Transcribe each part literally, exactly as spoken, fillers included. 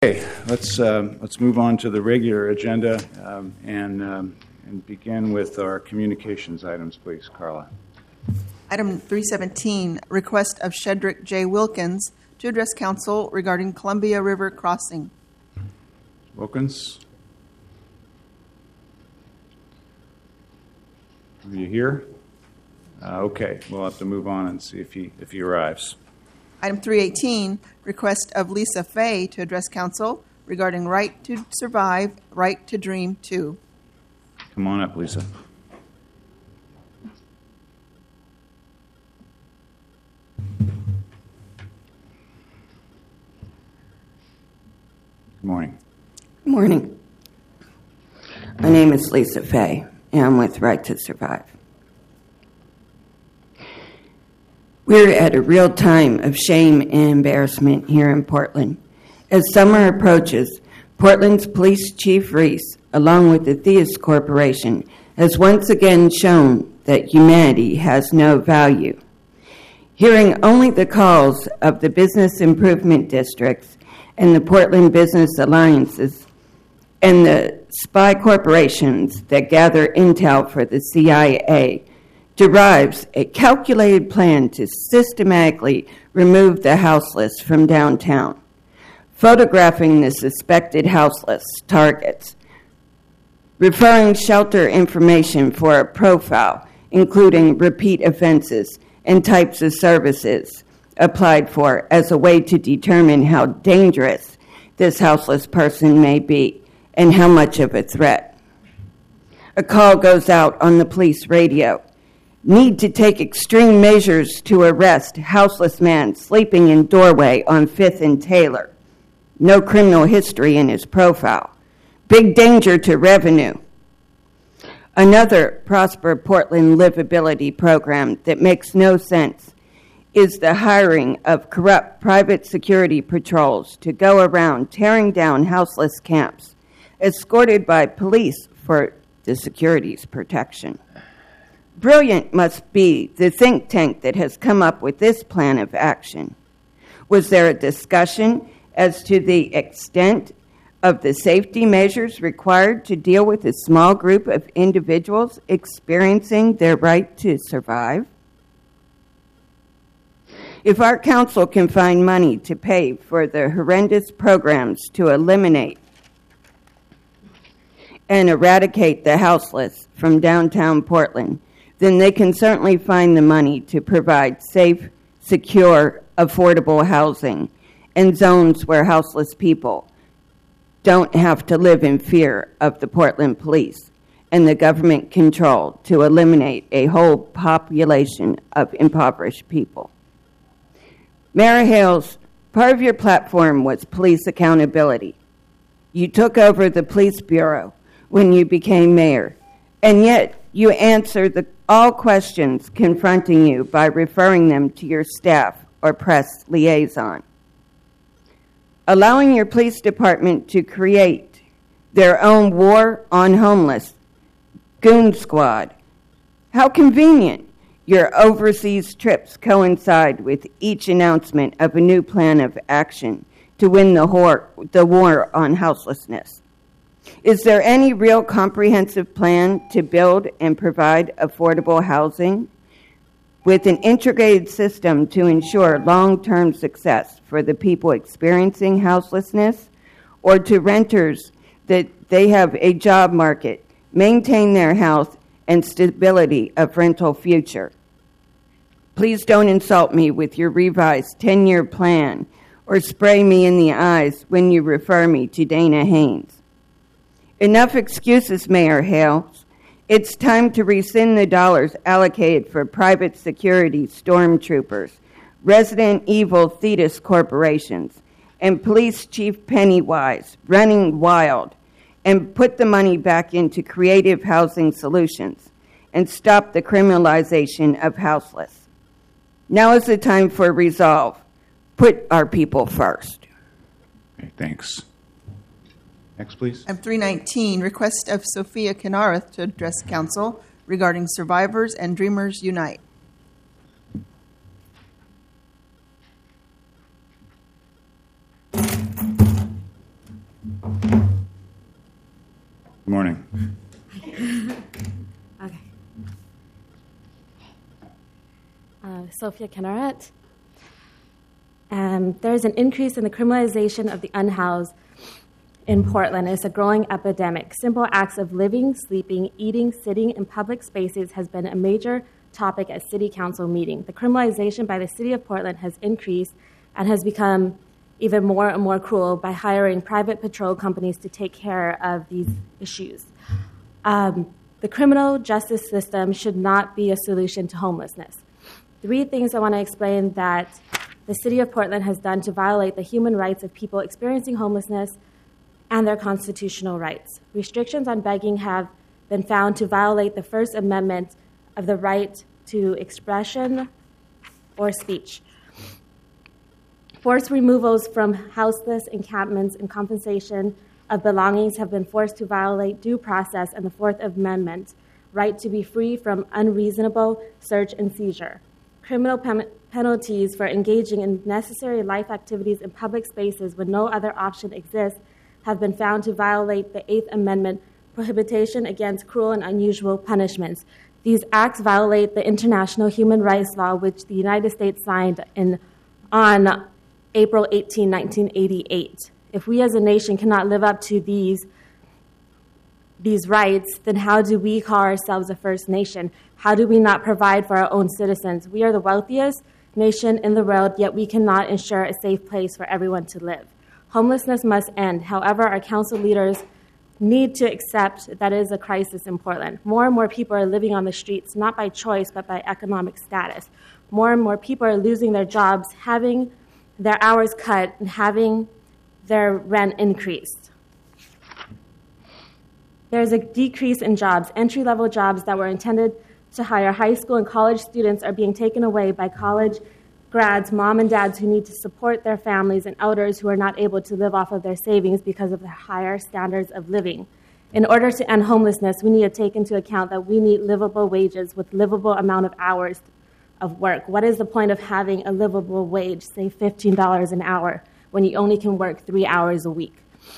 Okay, let's um, let's move on to the regular agenda um, and um, and begin with our communications items, please, Carla. Item three seventeen, request of Shedrick J. Wilkins to address council regarding Columbia River crossing. Wilkins, are you here? Uh, okay, we'll have to move on and see if he if he arrives. Item three eighteen, request of Lisa Fay to address council regarding Right to Survive, Right to Dream two. Come on up, Lisa. Good morning. Good morning. My name is Lisa Fay, and I'm with Right to Survive. We're at a real time of shame and embarrassment here in Portland. As summer approaches, Portland's Police Chief Reese, along with the Theus Corporation, has once again shown that humanity has no value. Hearing only the calls of the business improvement districts and the Portland Business Alliances and the spy corporations that gather intel for the C I A derives a calculated plan to systematically remove the houseless from downtown, photographing the suspected houseless targets, referring shelter information for a profile, including repeat offenses and types of services applied for as a way to determine how dangerous this houseless person may be and how much of a threat. A call goes out on the police radio. Need to take extreme measures to arrest houseless man sleeping in doorway on Fifth and Taylor. No criminal history in his profile. Big danger to revenue. Another Prosper Portland livability program that makes no sense is the hiring of corrupt private security patrols to go around tearing down houseless camps, escorted by police for the security's protection. Brilliant must be the think tank that has come up with this plan of action. Was there a discussion as to the extent of the safety measures required to deal with a small group of individuals experiencing their right to survive? If our council can find money to pay for the horrendous programs to eliminate and eradicate the houseless from downtown Portland, then they can certainly find the money to provide safe, secure, affordable housing in zones where houseless people don't have to live in fear of the Portland police and the government control to eliminate a whole population of impoverished people. Mayor Hales, part of your platform was police accountability. You took over the police bureau when you became mayor, and yet you answer the, all questions confronting you by referring them to your staff or press liaison. Allowing your police department to create their own war on homeless goon squad. How convenient. Your overseas trips coincide with each announcement of a new plan of action to win the, whore, the war on houselessness. Is there any real comprehensive plan to build and provide affordable housing with an integrated system to ensure long-term success for the people experiencing houselessness, or to renters that they have a job market, maintain their health, and stability of rental future? Please don't insult me with your revised ten-year plan or spray me in the eyes when you refer me to Dana Haynes. Enough excuses, Mayor Hales. It's time to rescind the dollars allocated for private security stormtroopers, Resident Evil Thetis corporations, and Police Chief Pennywise running wild, and put the money back into creative housing solutions and stop the criminalization of houseless. Now is the time for resolve. Put our people first. Okay, thanks. Next, please. Item three nineteen, request of Sophia Kenareth to address council regarding Survivors and Dreamers Unite. morning. Okay. Uh, Sophia Kenneret. Um, there's an increase in the criminalization of the unhoused in Portland. It's a growing epidemic. Simple acts of living, sleeping, eating, sitting in public spaces has been a major topic at City Council meeting. The criminalization by the City of Portland has increased and has become even more and more cruel by hiring private patrol companies to take care of these issues. Um, the criminal justice system should not be a solution to homelessness. Three things I want to explain that the City of Portland has done to violate the human rights of people experiencing homelessness and their constitutional rights. Restrictions on begging have been found to violate the First Amendment of the right to expression or speech. Forced removals from houseless encampments and compensation of belongings have been forced to violate due process and the Fourth Amendment, right to be free from unreasonable search and seizure. Criminal pen- penalties for engaging in necessary life activities in public spaces when no other option exists have been found to violate the Eighth Amendment prohibition against cruel and unusual punishments. These acts violate the international human rights law, which the United States signed in, on April eighteenth, nineteen eighty-eight. If we as a nation cannot live up to these, these rights, then how do we call ourselves a First Nation? How do we not provide for our own citizens? We are the wealthiest nation in the world, yet we cannot ensure a safe place for everyone to live. Homelessness must end. However, our council leaders need to accept that it is a crisis in Portland. More and more people are living on the streets, not by choice, but by economic status. More and more people are losing their jobs, having their hours cut, and having their rent increased. There's a decrease in jobs. Entry-level jobs that were intended to hire high school and college students are being taken away by college grads, mom and dads who need to support their families, and elders who are not able to live off of their savings because of the higher standards of living. In order to end homelessness, we need to take into account that we need livable wages with livable amount of hours of work. What is the point of having a livable wage, say fifteen dollars an hour, when you only can work three hours a week?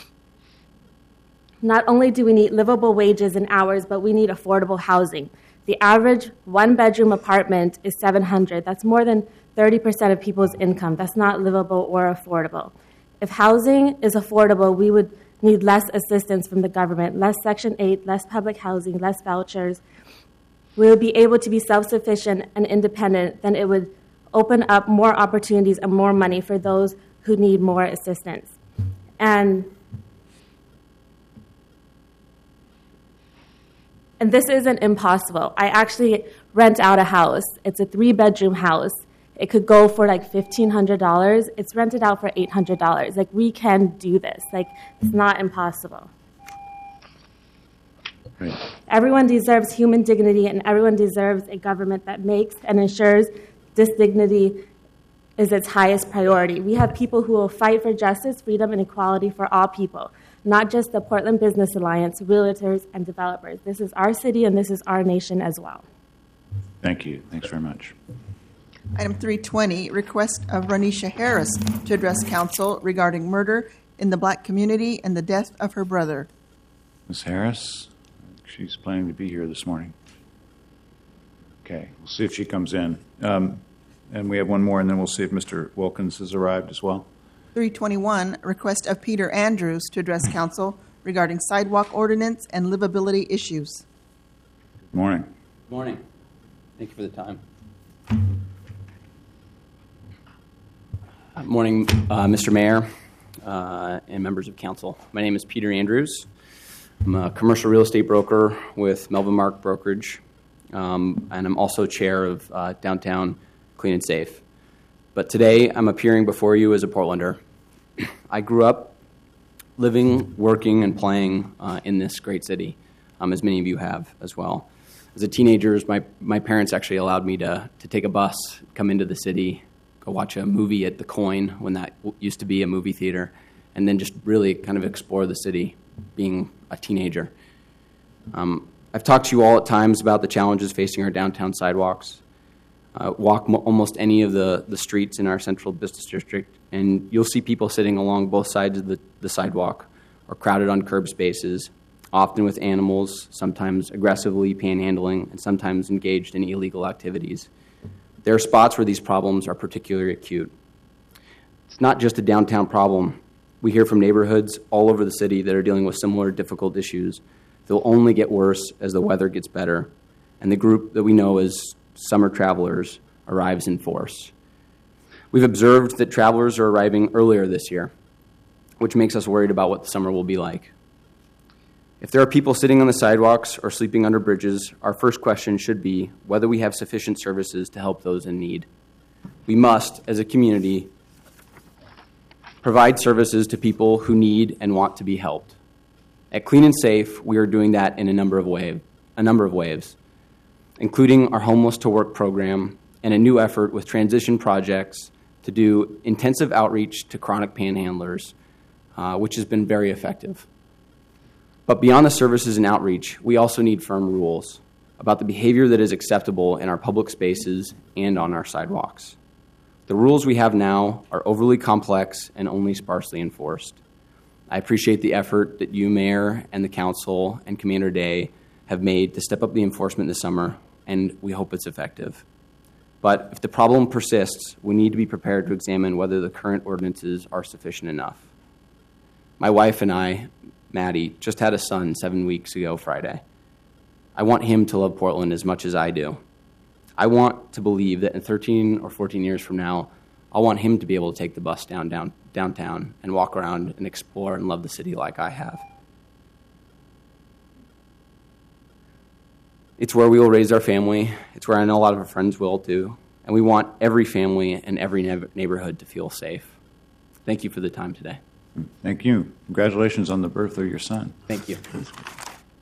Not only do we need livable wages and hours, but we need affordable housing. The average one-bedroom apartment is seven hundred dollars. That's more than thirty percent of people's income. That's not livable or affordable. If housing is affordable, we would need less assistance from the government, less Section eight, less public housing, less vouchers. We would be able to be self-sufficient and independent, then it would open up more opportunities and more money for those who need more assistance. And And this isn't impossible. I actually rent out a house. It's a three-bedroom house. It could go for like fifteen hundred dollars. It's rented out for eight hundred dollars. Like, we can do this. Like, it's not impossible. Right. Everyone deserves human dignity, and everyone deserves a government that makes and ensures this dignity is its highest priority. We have people who will fight for justice, freedom, and equality for all people, not just the Portland Business Alliance, realtors, and developers. This is our city, and this is our nation as well. Thank you. Thanks very much. Item three twenty, request of Ronisha Harris to address council regarding murder in the black community and the death of her brother. Miz Harris, she's planning to be here this morning. Okay, we'll see if she comes in. Um, and we have one more, and then we'll see if Mister Wilkins has arrived as well. three twenty-one, request of Peter Andrews to address council regarding sidewalk ordinance and livability issues. Good morning. Good morning. Thank you for the time. Good morning, uh, Mister Mayor uh, and members of council. My name is Peter Andrews. I'm a commercial real estate broker with Melvin Mark Brokerage, um, and I'm also chair of uh, Downtown Clean and Safe. But today, I'm appearing before you as a Portlander. I grew up living, working, and playing uh, in this great city, um, as many of you have as well. As a teenager, my, my parents actually allowed me to, to take a bus, come into the city, go watch a movie at the Coin when that used to be a movie theater, and then just really kind of explore the city being a teenager. Um, I've talked to you all at times about the challenges facing our downtown sidewalks. Uh, walk mo- almost any of the, the streets in our central business district, and you'll see people sitting along both sides of the, the sidewalk or crowded on curb spaces, often with animals, sometimes aggressively panhandling, and sometimes engaged in illegal activities. There are spots where these problems are particularly acute. It's not just a downtown problem. We hear from neighborhoods all over the city that are dealing with similar difficult issues. They'll only get worse as the weather gets better, and the group that we know as summer travelers arrives in force. We've observed that travelers are arriving earlier this year, which makes us worried about what the summer will be like. If there are people sitting on the sidewalks or sleeping under bridges, our first question should be whether we have sufficient services to help those in need. We must, as a community, provide services to people who need and want to be helped. At Clean and Safe, we are doing that in a number of ways, a number of ways, including our Homeless to Work program and a new effort with transition projects to do intensive outreach to chronic panhandlers, uh, which has been very effective. But beyond the services and outreach, we also need firm rules about the behavior that is acceptable in our public spaces and on our sidewalks. The rules we have now are overly complex and only sparsely enforced. I appreciate the effort that you, Mayor, and the Council and Commander Day have made to step up the enforcement this summer, and we hope it's effective. But if the problem persists, we need to be prepared to examine whether the current ordinances are sufficient enough. My wife and I, Maddie, just had a son seven weeks ago Friday. I want him to love Portland as much as I do. I want to believe that in thirteen or fourteen years from now, I want him to be able to take the bus down, down downtown and walk around and explore and love the city like I have. It's where we will raise our family. It's where I know a lot of our friends will too. And we want every family and every neighborhood to feel safe. Thank you for the time today. Thank you. Congratulations on the birth of your son. Thank you.